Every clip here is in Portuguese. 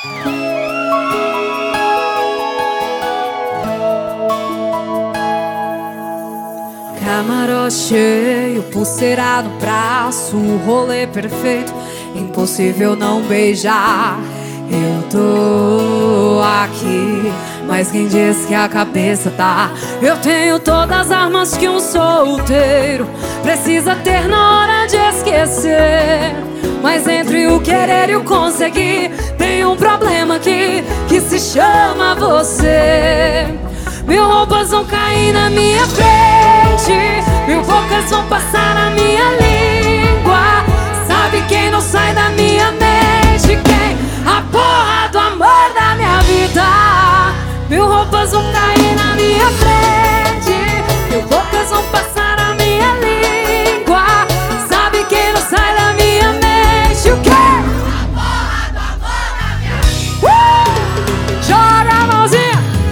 Camarote cheio, pulseira no braço, o rolê perfeito, impossível não beijar. Eu tô aqui, mas quem diz que a cabeça tá? Eu tenho todas as armas que um solteiro precisa ter na hora de esquecer. Mas entre o querer e o conseguir, tem um problema aqui que se chama você. Mil roupas vão cair na minha frente, mil bocas vão passar na minha língua. Sabe quem não sai da minha mente? Quem? A porra do amor da minha vida. Mil roupas vão cair na minha frente, mil bocas vão passar na minha língua. Sabe quem não sai da minha mente? O quê? A porra do amor da minha vida. Joga a mãozinha.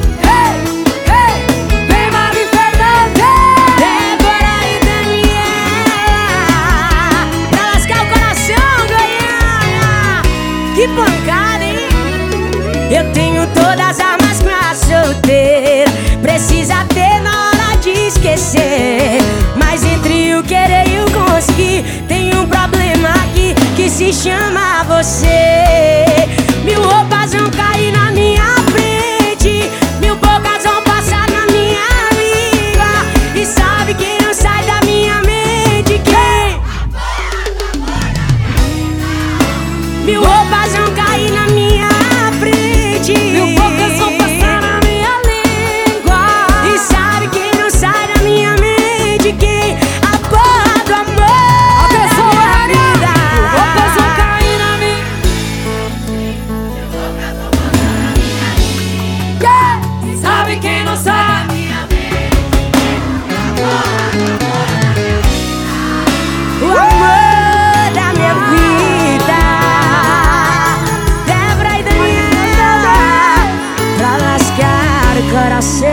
Que pancada, hein? Eu tenho todas as armas pra solteira, precisa ter na hora de esquecer. Mas entre o querer e o conseguir, tem um problema aqui que se chama você. Mil roupas vão cair na minha frente, mil bocas vão passar na minha língua. E sabe quem não sai da minha mente? Quem? Mil roupas vão cair na minha frente, mil bocas vão passar na minha língua. E sabe quem não sai da minha mente? Quem? A porra do amor. Atenção, da vida. Mil roupas vão cair na minha. Mil roupas vão passar na minha língua. Yeah. Sabe quem não sai da minha mente? A porra do amor da minha vida. O amor da minha vida. Coração.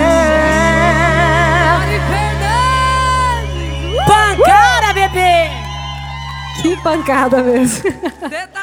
Pancada, bebê! Que pancada mesmo.